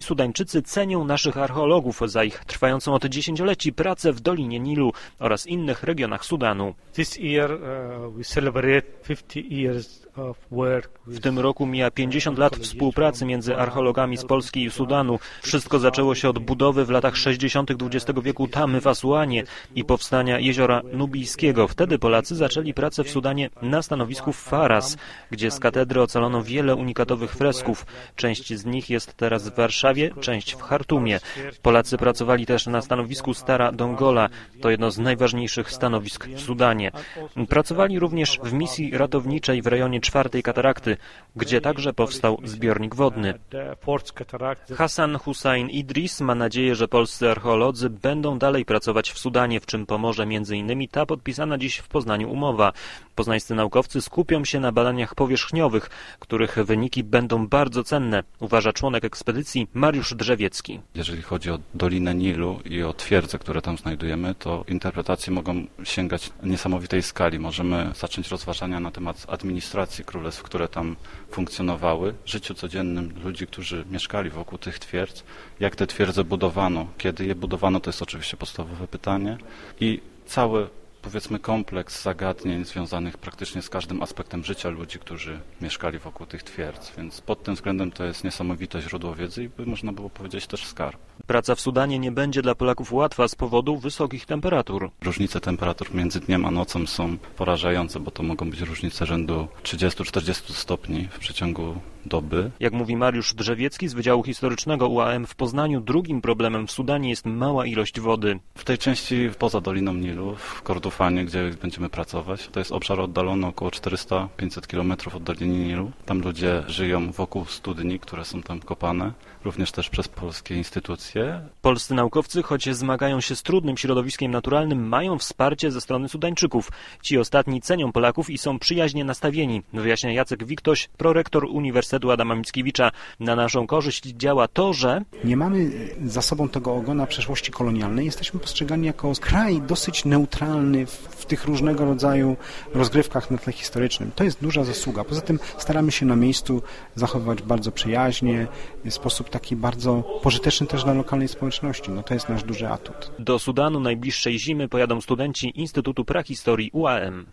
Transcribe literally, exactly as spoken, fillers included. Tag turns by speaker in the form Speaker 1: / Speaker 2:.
Speaker 1: Sudańczycy cenią naszych archeologów za ich trwającą od dziesięcioleci pracę w Dolinie Nilu oraz innych regionach Sudanu. W tym roku mija pięćdziesiąt lat współpracy między archeologami z Polski i Sudanu. Wszystko zaczęło się od budowy w latach sześćdziesiątych dwudziestego wieku tamy w Asuanie i powstania jeziora Nubijskiego. Wtedy Polacy zaczęli pracę w Sudanie na stanowisku w Faras, gdzie z katedry ocalono wiele unikatowych fresków. Część z nich jest teraz w Warszawie, część w Chartumie. Polacy pracowali też na stanowisku Stara Dongola. To jedno z najważniejszych stanowisk w Sudanie. Pracowali również w misji ratowniczej w rejonie czwartej katarakty, gdzie także powstał zbiornik wodny. Hassan Hussein Idris ma nadzieję, że polscy archeolodzy będą dalej pracować w Sudanie, w czym pomoże między innymi ta podpisana dziś w Poznaniu umowa. Poznańscy naukowcy skupią się na badaniach powierzchniowych, których wyniki będą bardzo cenne, uważa członek ekspedycji Mariusz Drzewiecki.
Speaker 2: Jeżeli chodzi o Dolinę Nilu i o twierdze, które tam znajdujemy, to interpretacje mogą sięgać niesamowitej skali. Możemy zacząć rozważania na temat administracji królestw, które tam funkcjonowały, życiu codziennym ludzi, którzy mieszkali wokół tych twierdz, jak te twierdze budowano, kiedy je budowano, to jest oczywiście podstawowe pytanie i cały, powiedzmy, kompleks zagadnień związanych praktycznie z każdym aspektem życia ludzi, którzy mieszkali wokół tych twierdz, więc pod tym względem to jest niesamowite źródło wiedzy i by można było powiedzieć też skarb.
Speaker 1: Praca w Sudanie nie będzie dla Polaków łatwa z powodu wysokich temperatur.
Speaker 2: Różnice temperatur między dniem a nocą są porażające, bo to mogą być różnice rzędu trzydziestu do czterdziestu stopni w przeciągu doby.
Speaker 1: Jak mówi Mariusz Drzewiecki z Wydziału Historycznego U A M w Poznaniu, drugim problemem w Sudanie jest mała ilość wody.
Speaker 2: W tej części poza Doliną Nilu, w Kordofanie, gdzie będziemy pracować, to jest obszar oddalony około czterysta do pięciuset kilometrów od Doliny Nilu. Tam ludzie żyją wokół studni, które są tam kopane, również też przez polskie instytucje.
Speaker 1: Polscy naukowcy, choć zmagają się z trudnym środowiskiem naturalnym, mają wsparcie ze strony Sudańczyków. Ci ostatni cenią Polaków i są przyjaźnie nastawieni, wyjaśnia Jacek Wiktoś, prorektor Uniwersytetu Adama Mickiewicza. Na naszą korzyść działa to, że
Speaker 3: nie mamy za sobą tego ogona przeszłości kolonialnej. Jesteśmy postrzegani jako kraj dosyć neutralny w, w tych różnego rodzaju rozgrywkach na tle historycznym. To jest duża zasługa. Poza tym staramy się na miejscu zachowywać bardzo przyjaźnie, w sposób taki bardzo pożyteczny też dla lokalnej społeczności. No to jest nasz duży atut.
Speaker 1: Do Sudanu najbliższej zimy pojadą studenci Instytutu Prahistorii U A M.